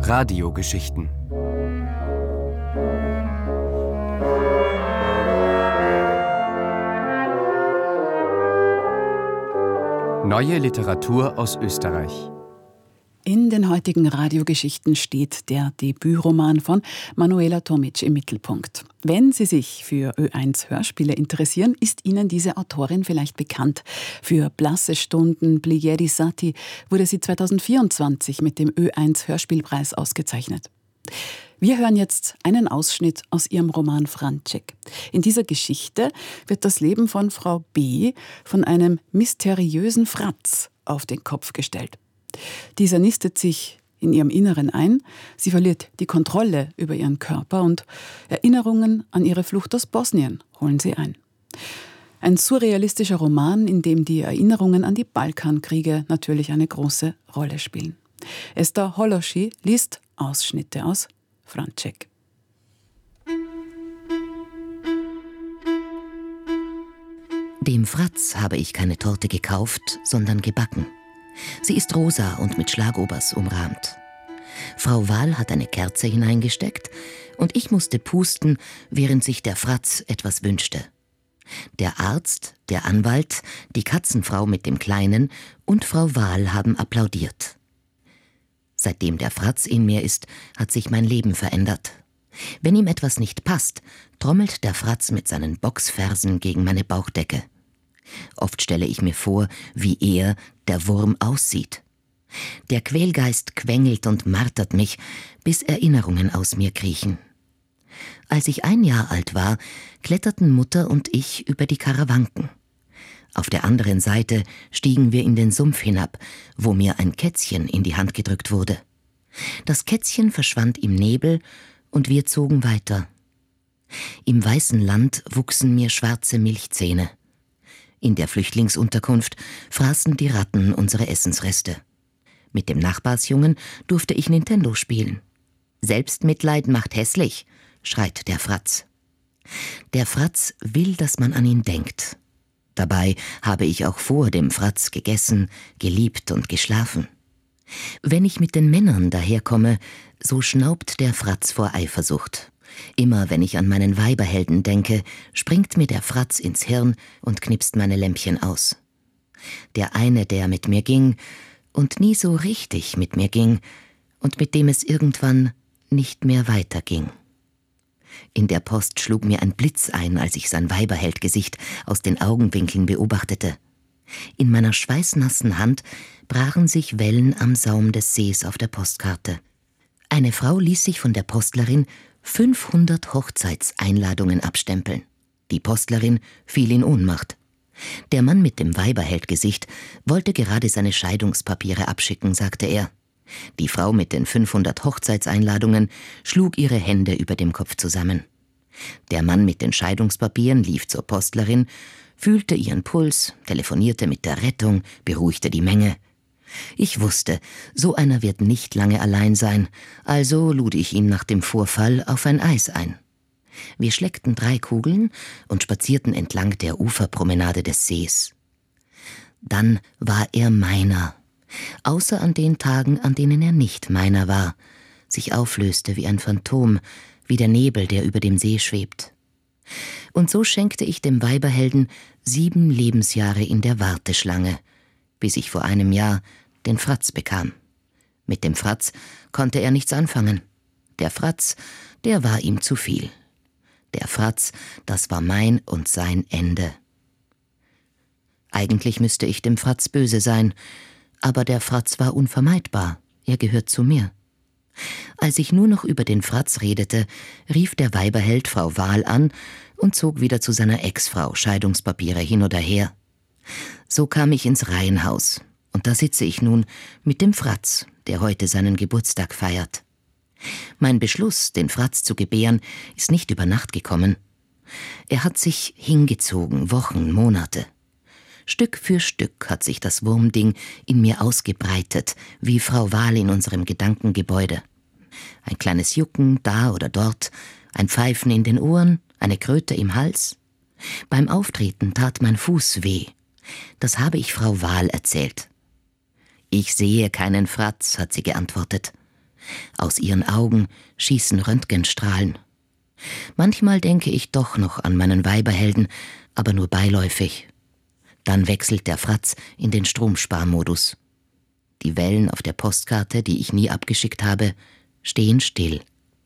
Radiogeschichten. Neue Literatur aus Österreich. In den heutigen Radiogeschichten steht der Debütroman von Manuela Tomic im Mittelpunkt. Wenn Sie sich für Ö1 Hörspiele interessieren, ist Ihnen diese Autorin vielleicht bekannt. Für Blasse Stunden, Plieri Sati wurde sie 2024 mit dem Ö1 Hörspielpreis ausgezeichnet. Wir hören jetzt einen Ausschnitt aus ihrem Roman Franček. In dieser Geschichte wird das Leben von Frau B. von einem mysteriösen Fratz auf den Kopf gestellt. Dieser nistet sich in ihrem Inneren ein, sie verliert die Kontrolle über ihren Körper und Erinnerungen an ihre Flucht aus Bosnien holen sie ein. Ein surrealistischer Roman, in dem die Erinnerungen an die Balkankriege natürlich eine große Rolle spielen. Esther Holoschi liest Ausschnitte aus Franček. Dem Fratz habe ich keine Torte gekauft, sondern gebacken. Sie ist rosa und mit Schlagobers umrahmt. Frau Wahl hat eine Kerze hineingesteckt und ich musste pusten, während sich der Fratz etwas wünschte. Der Arzt, der Anwalt, die Katzenfrau mit dem Kleinen und Frau Wahl haben applaudiert. Seitdem der Fratz in mir ist, hat sich mein Leben verändert. Wenn ihm etwas nicht passt, trommelt der Fratz mit seinen Boxfersen gegen meine Bauchdecke. Oft stelle ich mir vor, wie er, der Wurm, aussieht. Der Quälgeist quengelt und martert mich, bis Erinnerungen aus mir kriechen. Als ich 1 Jahr alt war, kletterten Mutter und ich über die Karawanken. Auf der anderen Seite stiegen wir in den Sumpf hinab, wo mir ein Kätzchen in die Hand gedrückt wurde. Das Kätzchen verschwand im Nebel und wir zogen weiter. Im weißen Land wuchsen mir schwarze Milchzähne. In der Flüchtlingsunterkunft fraßen die Ratten unsere Essensreste. Mit dem Nachbarsjungen durfte ich Nintendo spielen. Selbstmitleid macht hässlich, schreit der Fratz. Der Fratz will, dass man an ihn denkt. Dabei habe ich auch vor dem Fratz gegessen, geliebt und geschlafen. Wenn ich mit den Männern daherkomme, so schnaubt der Fratz vor Eifersucht. Immer wenn ich an meinen Weiberhelden denke, springt mir der Fratz ins Hirn und knipst meine Lämpchen aus. Der eine, der mit mir ging und nie so richtig mit mir ging und mit dem es irgendwann nicht mehr weiterging. In der Post schlug mir ein Blitz ein, als ich sein Weiberheldgesicht aus den Augenwinkeln beobachtete. In meiner schweißnassen Hand brachen sich Wellen am Saum des Sees auf der Postkarte. Eine Frau ließ sich von der Postlerin 500 Hochzeitseinladungen abstempeln. Die Postlerin fiel in Ohnmacht. Der Mann mit dem Weiberheldgesicht wollte gerade seine Scheidungspapiere abschicken, sagte er. Die Frau mit den 500 Hochzeitseinladungen schlug ihre Hände über dem Kopf zusammen. Der Mann mit den Scheidungspapieren lief zur Postlerin, fühlte ihren Puls, telefonierte mit der Rettung, beruhigte die Menge. Ich wusste, so einer wird nicht lange allein sein, also lud ich ihn nach dem Vorfall auf ein Eis ein. Wir schleckten 3 Kugeln und spazierten entlang der Uferpromenade des Sees. Dann war er meiner. Außer an den Tagen, an denen er nicht meiner war, sich auflöste wie ein Phantom, wie der Nebel, der über dem See schwebt. Und so schenkte ich dem Weiberhelden 7 Lebensjahre in der Warteschlange, bis ich vor 1 Jahr den Fratz bekam. Mit dem Fratz konnte er nichts anfangen. Der Fratz, der war ihm zu viel. Der Fratz, das war mein und sein Ende. Eigentlich müsste ich dem Fratz böse sein, aber der Fratz war unvermeidbar, er gehört zu mir. Als ich nur noch über den Fratz redete, rief der Weiberheld Frau Wahl an und zog wieder zu seiner Ex-Frau Scheidungspapiere hin oder her. So kam ich ins Reihenhaus, und da sitze ich nun mit dem Fratz, der heute seinen Geburtstag feiert. Mein Beschluss, den Fratz zu gebären, ist nicht über Nacht gekommen. Er hat sich hingezogen, Wochen, Monate. Stück für Stück hat sich das Wurmding in mir ausgebreitet, wie Frau Wahl in unserem Gedankengebäude. Ein kleines Jucken da oder dort, ein Pfeifen in den Ohren, eine Kröte im Hals. Beim Auftreten tat mein Fuß weh. Das habe ich Frau Wahl erzählt. »Ich sehe keinen Fratz«, hat sie geantwortet. Aus ihren Augen schießen Röntgenstrahlen. Manchmal denke ich doch noch an meinen Weiberhelden, aber nur beiläufig. Dann wechselt der Fratz in den Stromsparmodus. Die Wellen auf der Postkarte, die ich nie abgeschickt habe, stehen still.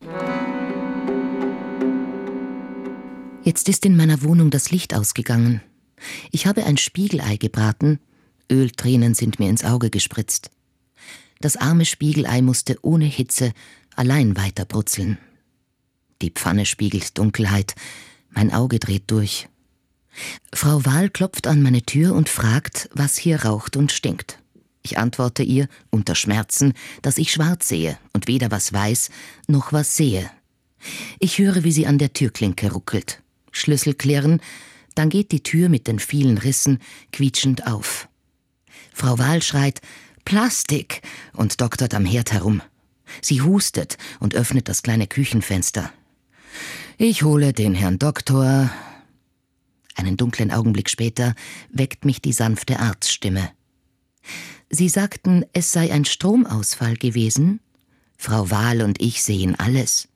Jetzt ist in meiner Wohnung das Licht ausgegangen. Ich habe ein Spiegelei gebraten, Öltränen sind mir ins Auge gespritzt. Das arme Spiegelei musste ohne Hitze allein weiterbrutzeln. Die Pfanne spiegelt Dunkelheit, mein Auge dreht durch. Frau Wahl klopft an meine Tür und fragt, was hier raucht und stinkt. Ich antworte ihr, unter Schmerzen, dass ich schwarz sehe und weder was weiß, noch was sehe. Ich höre, wie sie an der Türklinke ruckelt. Schlüssel klirren, dann geht die Tür mit den vielen Rissen quietschend auf. Frau Wahl schreit »Plastik« und doktert am Herd herum. Sie hustet und öffnet das kleine Küchenfenster. »Ich hole den Herrn Doktor.« Einen dunklen Augenblick später weckt mich die sanfte Arztstimme. »Sie sagten, es sei ein Stromausfall gewesen? Frau Wahl und ich sehen alles.«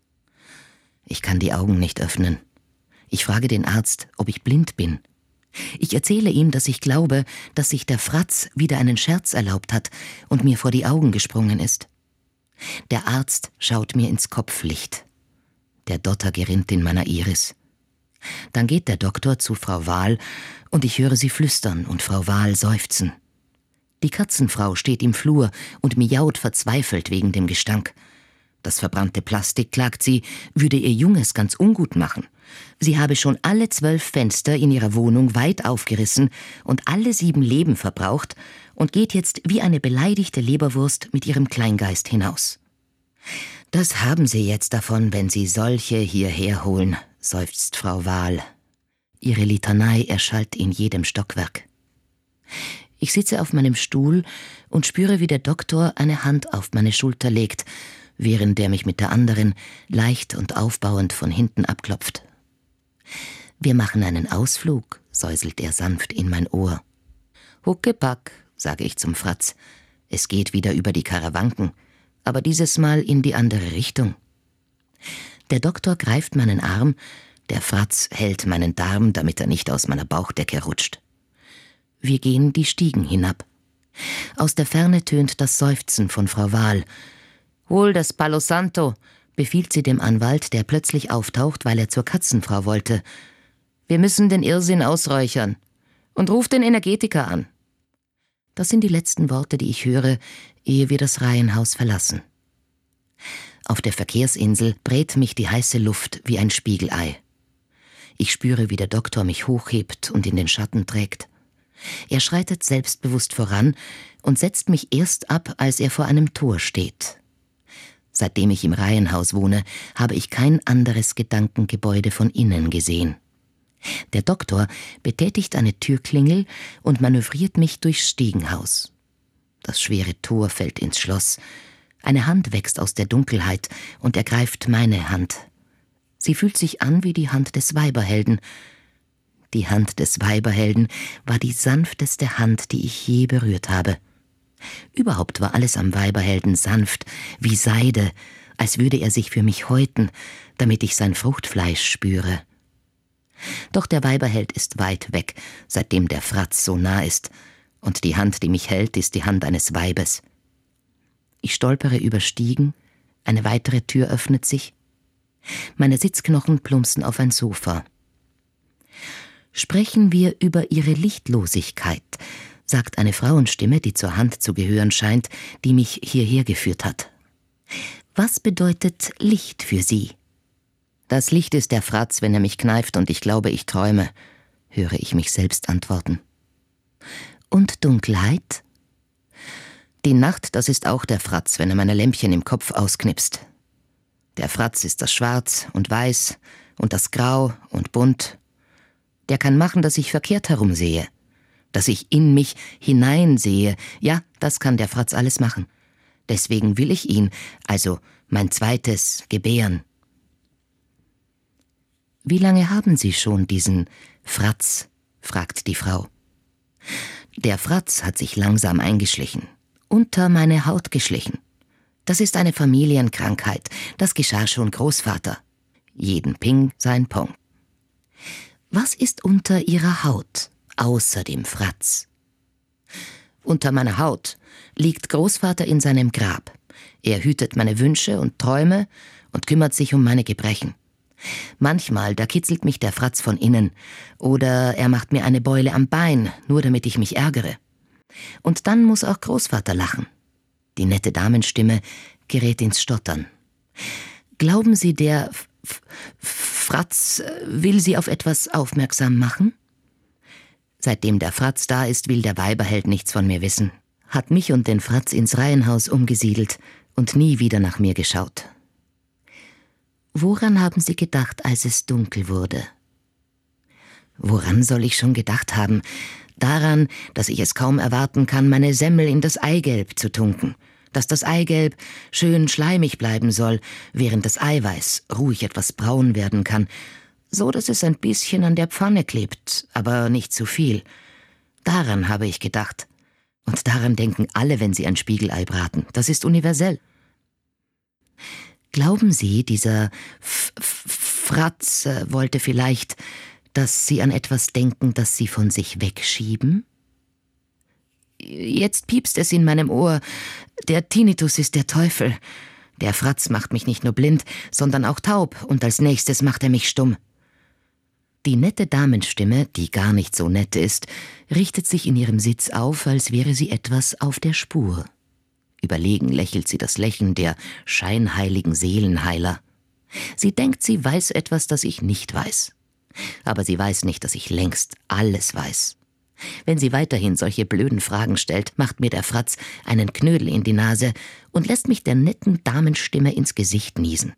Ich kann die Augen nicht öffnen. Ich frage den Arzt, ob ich blind bin. Ich erzähle ihm, dass ich glaube, dass sich der Fratz wieder einen Scherz erlaubt hat und mir vor die Augen gesprungen ist. Der Arzt schaut mir ins Kopflicht. Der Dotter gerinnt in meiner Iris. Dann geht der Doktor zu Frau Wahl und ich höre sie flüstern und Frau Wahl seufzen. Die Katzenfrau steht im Flur und miaut verzweifelt wegen dem Gestank. Das verbrannte Plastik, klagt sie, würde ihr Junges ganz ungut machen. Sie habe schon alle 12 Fenster in ihrer Wohnung weit aufgerissen und alle 7 Leben verbraucht und geht jetzt wie eine beleidigte Leberwurst mit ihrem Kleingeist hinaus. »Das haben Sie jetzt davon, wenn Sie solche hierher holen«, seufzt Frau Wahl. Ihre Litanei erschallt in jedem Stockwerk. Ich sitze auf meinem Stuhl und spüre, wie der Doktor eine Hand auf meine Schulter legt, während er mich mit der anderen leicht und aufbauend von hinten abklopft. »Wir machen einen Ausflug«, säuselt er sanft in mein Ohr. »Huckepack«, sage ich zum Fratz. Es geht wieder über die Karawanken, aber dieses Mal in die andere Richtung. Der Doktor greift meinen Arm, der Fratz hält meinen Darm, damit er nicht aus meiner Bauchdecke rutscht. Wir gehen die Stiegen hinab. Aus der Ferne tönt das Seufzen von Frau Wahl. »Hol das Palo Santo«, befiehlt sie dem Anwalt, der plötzlich auftaucht, weil er zur Katzenfrau wollte. »Wir müssen den Irrsinn ausräuchern. Und ruf den Energetiker an.« Das sind die letzten Worte, die ich höre, ehe wir das Reihenhaus verlassen. Auf der Verkehrsinsel brät mich die heiße Luft wie ein Spiegelei. Ich spüre, wie der Doktor mich hochhebt und in den Schatten trägt. Er schreitet selbstbewusst voran und setzt mich erst ab, als er vor einem Tor steht. Seitdem ich im Reihenhaus wohne, habe ich kein anderes Gedankengebäude von innen gesehen. Der Doktor betätigt eine Türklingel und manövriert mich durchs Stiegenhaus. Das schwere Tor fällt ins Schloss. Eine Hand wächst aus der Dunkelheit und ergreift meine Hand. Sie fühlt sich an wie die Hand des Weiberhelden. Die Hand des Weiberhelden war die sanfteste Hand, die ich je berührt habe. Überhaupt war alles am Weiberhelden sanft, wie Seide, als würde er sich für mich häuten, damit ich sein Fruchtfleisch spüre. Doch der Weiberheld ist weit weg, seitdem der Fratz so nah ist, und die Hand, die mich hält, ist die Hand eines Weibes. Ich stolpere über Stiegen, eine weitere Tür öffnet sich. Meine Sitzknochen plumpsen auf ein Sofa. »Sprechen wir über Ihre Lichtlosigkeit«, sagt eine Frauenstimme, die zur Hand zu gehören scheint, die mich hierher geführt hat. »Was bedeutet Licht für Sie?« »Das Licht ist der Fratz, wenn er mich kneift und ich glaube, ich träume«, höre ich mich selbst antworten. »Und Dunkelheit?« »Die Nacht, das ist auch der Fratz, wenn er meine Lämpchen im Kopf ausknipst. Der Fratz ist das Schwarz und Weiß und das Grau und Bunt. Der kann machen, dass ich verkehrt herumsehe, dass ich in mich hineinsehe. Ja, das kann der Fratz alles machen. Deswegen will ich ihn, also mein zweites, gebären.« »Wie lange haben Sie schon diesen Fratz?«, fragt die Frau. »Der Fratz hat sich langsam eingeschlichen, unter meine Haut geschlichen. Das ist eine Familienkrankheit. Das geschah schon Großvater. Jeden Ping sein Pong. Was ist unter ihrer Haut, außer dem Fratz? Unter meiner Haut liegt Großvater in seinem Grab. Er hütet meine Wünsche und Träume und kümmert sich um meine Gebrechen. Manchmal, da kitzelt mich der Fratz von innen. Oder er macht mir eine Beule am Bein, nur damit ich mich ärgere. Und dann muss auch Großvater lachen. Die nette Damenstimme gerät ins Stottern. Glauben Sie, der Fratz will Sie auf etwas aufmerksam machen? Seitdem der Fratz da ist, will der Weiberheld nichts von mir wissen. Hat mich und den Fratz ins Reihenhaus umgesiedelt und nie wieder nach mir geschaut. Woran haben Sie gedacht, als es dunkel wurde? Woran soll ich schon gedacht haben? Daran, dass ich es kaum erwarten kann, meine Semmel in das Eigelb zu tunken. Dass das Eigelb schön schleimig bleiben soll, während das Eiweiß ruhig etwas braun werden kann, so dass es ein bisschen an der Pfanne klebt, aber nicht zu viel. Daran habe ich gedacht. Und daran denken alle, wenn sie ein Spiegelei braten. Das ist universell. Glauben Sie, dieser Fratz wollte vielleicht, dass Sie an etwas denken, das Sie von sich wegschieben? Jetzt piepst es in meinem Ohr. Der Tinnitus ist der Teufel. Der Fratz macht mich nicht nur blind, sondern auch taub, und als nächstes macht er mich stumm. Die nette Damenstimme, die gar nicht so nett ist, richtet sich in ihrem Sitz auf, als wäre sie etwas auf der Spur. Überlegen lächelt sie das Lächeln der scheinheiligen Seelenheiler. Sie denkt, sie weiß etwas, das ich nicht weiß. Aber sie weiß nicht, dass ich längst alles weiß. Wenn sie weiterhin solche blöden Fragen stellt, macht mir der Fratz einen Knödel in die Nase und lässt mich der netten Damenstimme ins Gesicht niesen.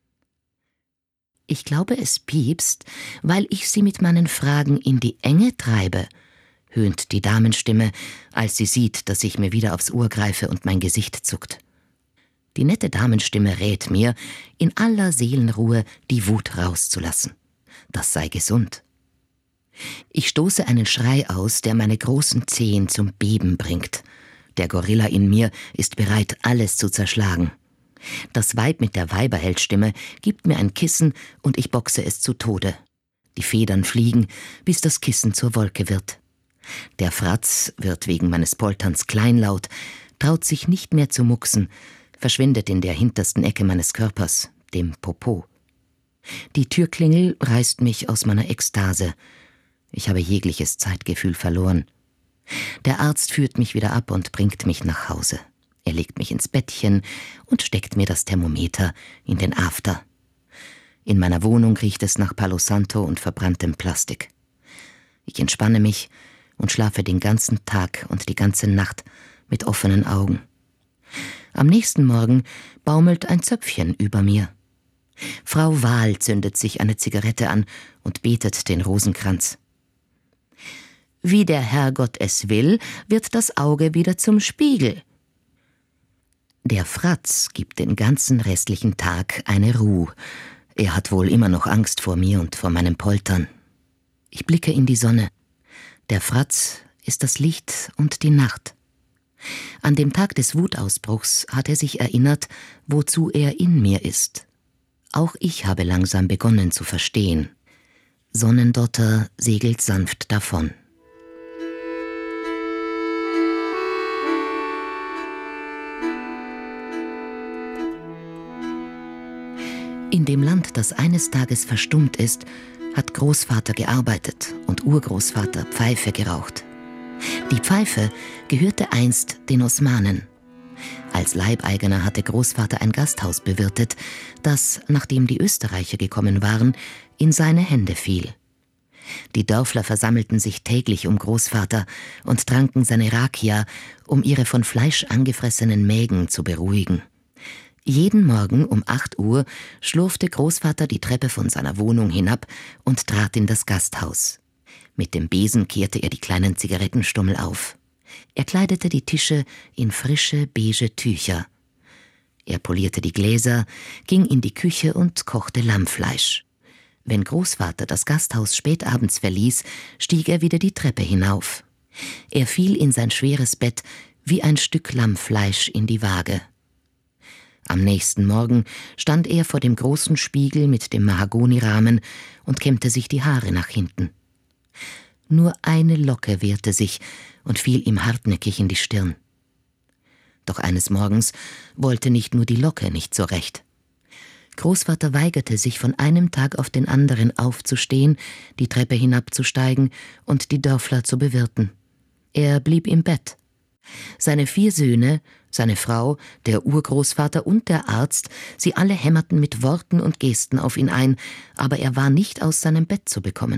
Ich glaube, es piepst, weil ich sie mit meinen Fragen in die Enge treibe, höhnt die Damenstimme, als sie sieht, dass ich mir wieder aufs Ohr greife und mein Gesicht zuckt. Die nette Damenstimme rät mir, in aller Seelenruhe die Wut rauszulassen. Das sei gesund. Ich stoße einen Schrei aus, der meine großen Zehen zum Beben bringt. Der Gorilla in mir ist bereit, alles zu zerschlagen. Das Weib mit der Weiberheldstimme gibt mir ein Kissen und ich boxe es zu Tode. Die Federn fliegen, bis das Kissen zur Wolke wird. Der Fratz wird wegen meines Polterns kleinlaut, traut sich nicht mehr zu mucksen, verschwindet in der hintersten Ecke meines Körpers, dem Popo. Die Türklingel reißt mich aus meiner Ekstase. Ich habe jegliches Zeitgefühl verloren. Der Arzt führt mich wieder ab und bringt mich nach Hause. Er legt mich ins Bettchen und steckt mir das Thermometer in den After. In meiner Wohnung riecht es nach Palo Santo und verbranntem Plastik. Ich entspanne mich und schlafe den ganzen Tag und die ganze Nacht mit offenen Augen. Am nächsten Morgen baumelt ein Zöpfchen über mir. Frau Wahl zündet sich eine Zigarette an und betet den Rosenkranz. Wie der Herrgott es will, wird das Auge wieder zum Spiegel. Der Fratz gibt den ganzen restlichen Tag eine Ruhe. Er hat wohl immer noch Angst vor mir und vor meinem Poltern. Ich blicke in die Sonne. Der Fratz ist das Licht und die Nacht. An dem Tag des Wutausbruchs hat er sich erinnert, wozu er in mir ist. Auch ich habe langsam begonnen zu verstehen. Sonnendotter segelt sanft davon. In dem Land, das eines Tages verstummt ist, hat Großvater gearbeitet und Urgroßvater Pfeife geraucht. Die Pfeife gehörte einst den Osmanen. Als Leibeigener hatte Großvater ein Gasthaus bewirtet, das, nachdem die Österreicher gekommen waren, in seine Hände fiel. Die Dörfler versammelten sich täglich um Großvater und tranken seine Rakia, um ihre von Fleisch angefressenen Mägen zu beruhigen. Jeden Morgen um 8 Uhr schlurfte Großvater die Treppe von seiner Wohnung hinab und trat in das Gasthaus. Mit dem Besen kehrte er die kleinen Zigarettenstummel auf. Er kleidete die Tische in frische, beige Tücher. Er polierte die Gläser, ging in die Küche und kochte Lammfleisch. Wenn Großvater das Gasthaus spätabends verließ, stieg er wieder die Treppe hinauf. Er fiel in sein schweres Bett wie ein Stück Lammfleisch in die Waage. Am nächsten Morgen stand er vor dem großen Spiegel mit dem Mahagonirahmen und kämmte sich die Haare nach hinten. Nur eine Locke wehrte sich und fiel ihm hartnäckig in die Stirn. Doch eines Morgens wollte nicht nur die Locke nicht so recht. Großvater weigerte sich von einem Tag auf den anderen aufzustehen, die Treppe hinabzusteigen und die Dörfler zu bewirten. Er blieb im Bett. Seine 4 Söhne, seine Frau, der Urgroßvater und der Arzt, sie alle hämmerten mit Worten und Gesten auf ihn ein, aber er war nicht aus seinem Bett zu bekommen.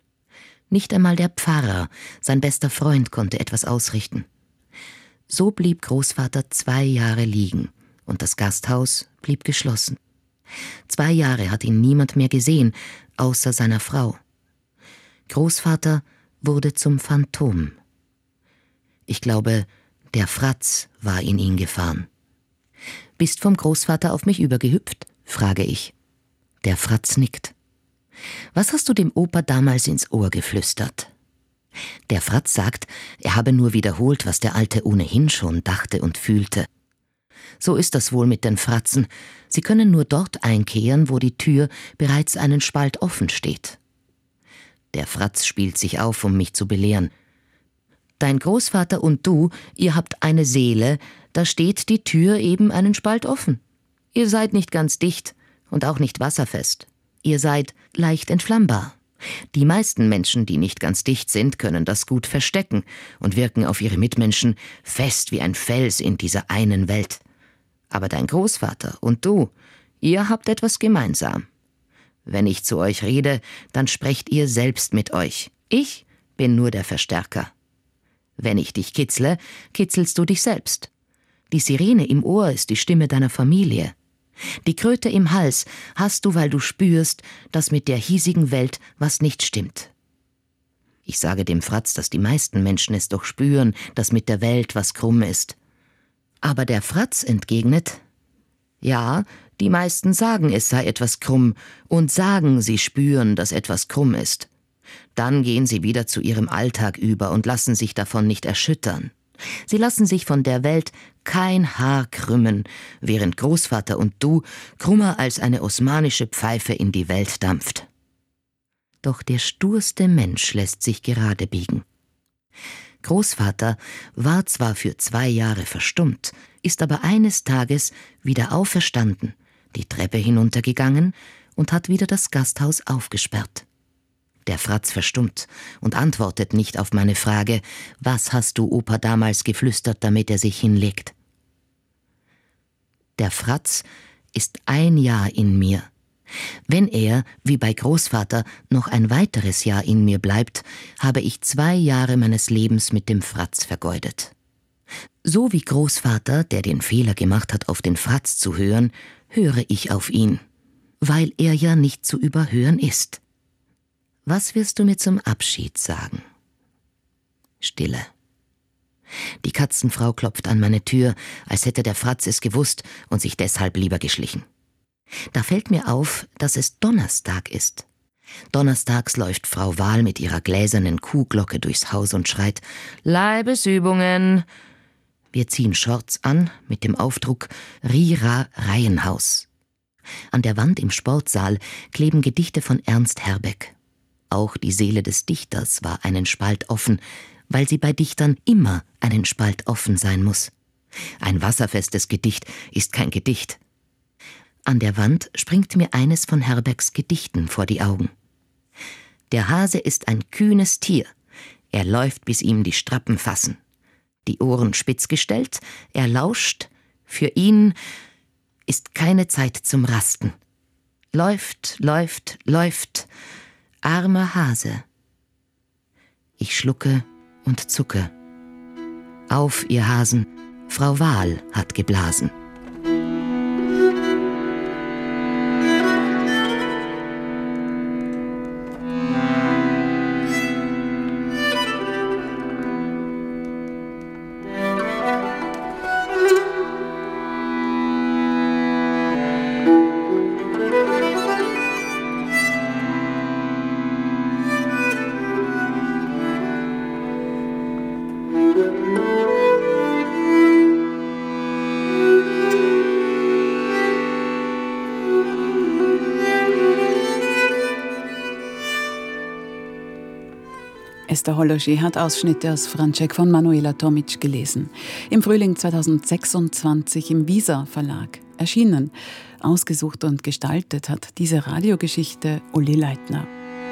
Nicht einmal der Pfarrer, sein bester Freund, konnte etwas ausrichten. So blieb Großvater 2 Jahre liegen und das Gasthaus blieb geschlossen. 2 Jahre hat ihn niemand mehr gesehen, außer seiner Frau. Großvater wurde zum Phantom. Ich glaube, der Fratz war in ihn gefahren. »Bist vom Großvater auf mich übergehüpft?« frage ich. Der Fratz nickt. »Was hast du dem Opa damals ins Ohr geflüstert?« Der Fratz sagt, er habe nur wiederholt, was der Alte ohnehin schon dachte und fühlte. So ist das wohl mit den Fratzen. Sie können nur dort einkehren, wo die Tür bereits einen Spalt offen steht. Der Fratz spielt sich auf, um mich zu belehren. »Dein Großvater und du, ihr habt eine Seele, da steht die Tür eben einen Spalt offen. Ihr seid nicht ganz dicht und auch nicht wasserfest. Ihr seid leicht entflammbar. Die meisten Menschen, die nicht ganz dicht sind, können das gut verstecken und wirken auf ihre Mitmenschen fest wie ein Fels in dieser einen Welt. Aber dein Großvater und du, ihr habt etwas gemeinsam. Wenn ich zu euch rede, dann sprecht ihr selbst mit euch. Ich bin nur der Verstärker. Wenn ich dich kitzle, kitzelst du dich selbst. Die Sirene im Ohr ist die Stimme deiner Familie. Die Kröte im Hals hast du, weil du spürst, dass mit der hiesigen Welt was nicht stimmt. Ich sage dem Fratz, dass die meisten Menschen es doch spüren, dass mit der Welt was krumm ist. Aber der Fratz entgegnet, ja, die meisten sagen, es sei etwas krumm und sagen, sie spüren, dass etwas krumm ist. Dann gehen sie wieder zu ihrem Alltag über und lassen sich davon nicht erschüttern. Sie lassen sich von der Welt kein Haar krümmen, während Großvater und du krummer als eine osmanische Pfeife in die Welt dampft. Doch der sturste Mensch lässt sich gerade biegen. Großvater war zwar für 2 Jahre verstummt, ist aber eines Tages wieder auferstanden, die Treppe hinuntergegangen und hat wieder das Gasthaus aufgesperrt. Der Fratz verstummt und antwortet nicht auf meine Frage, was hast du Opa damals geflüstert, damit er sich hinlegt? Der Fratz ist 1 Jahr in mir. Wenn er, wie bei Großvater, noch ein weiteres Jahr in mir bleibt, habe ich 2 Jahre meines Lebens mit dem Fratz vergeudet. So wie Großvater, der den Fehler gemacht hat, auf den Fratz zu hören, höre ich auf ihn, weil er ja nicht zu überhören ist. Was wirst du mir zum Abschied sagen? Stille. Die Katzenfrau klopft an meine Tür, als hätte der Fratz es gewusst und sich deshalb lieber geschlichen. Da fällt mir auf, dass es Donnerstag ist. Donnerstags läuft Frau Wahl mit ihrer gläsernen Kuhglocke durchs Haus und schreit, »Leibesübungen!« Wir ziehen Shorts an mit dem Aufdruck »Rira Reihenhaus«. An der Wand im Sportsaal kleben Gedichte von Ernst Herbeck. Auch die Seele des Dichters war einen Spalt offen, weil sie bei Dichtern immer einen Spalt offen sein muss. Ein wasserfestes Gedicht ist kein Gedicht. An der Wand springt mir eines von Herbecks Gedichten vor die Augen. Der Hase ist ein kühnes Tier, er läuft, bis ihm die Strappen fassen. Die Ohren spitz gestellt, er lauscht, für ihn ist keine Zeit zum Rasten. Läuft, läuft, läuft, armer Hase. Ich schlucke und zucke. Auf, ihr Hasen, Frau Wahl hat geblasen. Esther Holloschi hat Ausschnitte aus Franček von Manuela Tomic gelesen. Im Frühling 2026 im Visa Verlag erschienen. Ausgesucht und gestaltet hat diese Radiogeschichte Uli Leitner.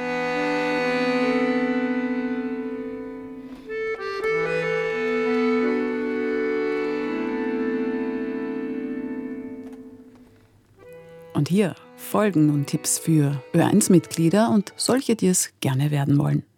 Und hier folgen nun Tipps für Ö1-Mitglieder und solche, die es gerne werden wollen.